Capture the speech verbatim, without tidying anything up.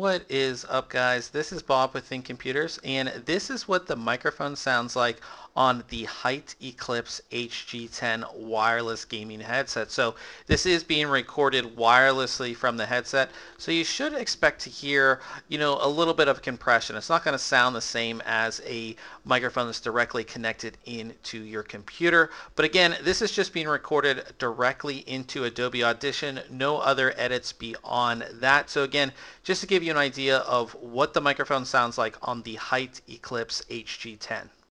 What is up, guys? This is Bob with Think Computers, and this is what the microphone sounds like on the Height Eclipse H G ten wireless gaming headset. So this is being recorded wirelessly from the headset, so you should expect to hear, you know, a little bit of compression. It's not going to sound the same as a microphone that's directly connected into your computer. But again, this is just being recorded directly into Adobe Audition. No other edits beyond that. So again, just to give you an idea of what the microphone sounds like on the Height Eclipse H G ten.